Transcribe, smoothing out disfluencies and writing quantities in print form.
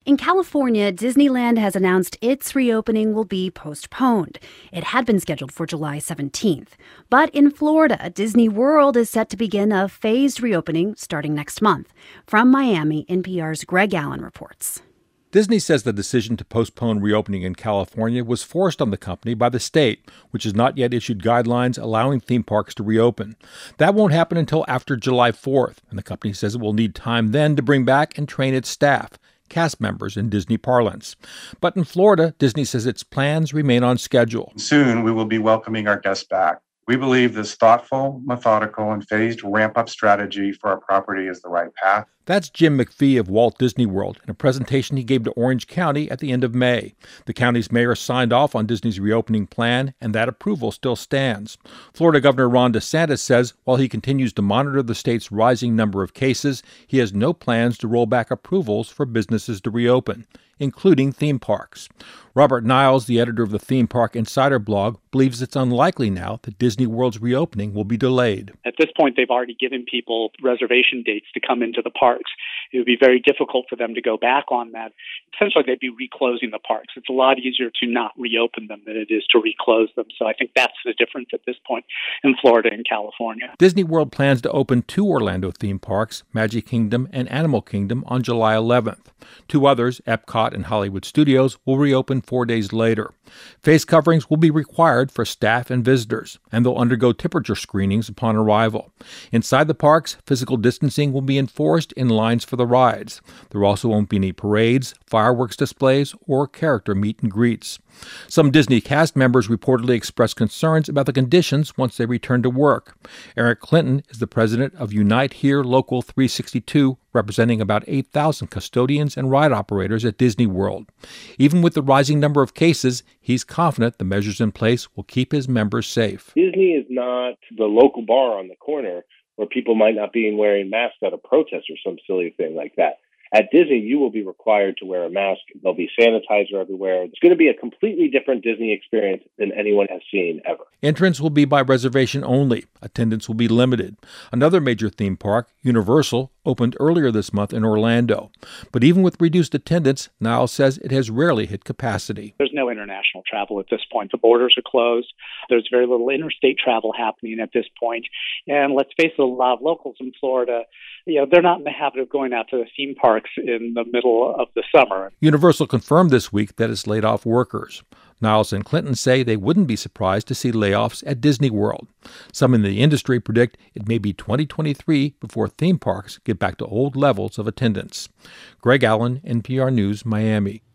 In California, Disneyland has announced its reopening will be postponed. It had been scheduled for July 17th. But in Florida, Disney World is set to begin a phased reopening starting next month. From Miami, NPR's Greg Allen reports. Disney says the decision to postpone reopening in California was forced on the company by the state, which has not yet issued guidelines allowing theme parks to reopen. That won't happen until after July 4th, and the company says it will need time then to bring back and train its staff, cast members in Disney parlance. But in Florida, Disney says its plans remain on schedule. Soon, we will be welcoming our guests back. We believe this thoughtful, methodical, and phased ramp-up strategy for our property is the right path. That's Jim McPhee of Walt Disney World in a presentation he gave to Orange County at the end of May. The county's mayor signed off on Disney's reopening plan, and that approval still stands. Florida Governor Ron DeSantis says while he continues to monitor the state's rising number of cases, he has no plans to roll back approvals for businesses to reopen, including theme parks. Robert Niles, the editor of the Theme Park Insider blog, believes it's unlikely now that Disney World's reopening will be delayed. At this point, they've already given people reservation dates to come into the parks. It would be very difficult for them to go back on that. Essentially, they'd be reclosing the parks. It's a lot easier to not reopen them than it is to reclose them. So I think that's the difference at this point in Florida and California. Disney World plans to open 2 Orlando theme parks, Magic Kingdom and Animal Kingdom, on July 11th. 2 others, Epcot and Hollywood Studios, will reopen 4 days later. Face coverings will be required for staff and visitors, and they'll undergo temperature screenings upon arrival. Inside the parks, physical distancing will be enforced in lines for the rides. There also won't be any parades, fireworks displays, or character meet and greets. Some Disney cast members reportedly expressed concerns about the conditions once they return to work. Eric Clinton is the president of Unite Here Local 362, representing about 8,000 custodians and ride operators at Disney World. Even with the rising number of cases, he's confident the measures in place will keep his members safe. Disney is not the local bar on the corner where people might not be wearing masks at a protest or some silly thing like that. At Disney, you will be required to wear a mask. There'll be sanitizer everywhere. It's going to be a completely different Disney experience than anyone has seen ever. Entrance will be by reservation only. Attendance will be limited. Another major theme park, Universal, opened earlier this month in Orlando. But even with reduced attendance, Niles says it has rarely hit capacity. There's no international travel at this point. The borders are closed. There's very little interstate travel happening at this point. And let's face it, a lot of locals in Florida, they're not in the habit of going out to the theme parks in the middle of the summer. Universal confirmed this week that it's laid off workers. Niles and Clinton say they wouldn't be surprised to see layoffs at Disney World. Some in the industry predict it may be 2023 before theme parks get back to old levels of attendance. Greg Allen, NPR News, Miami.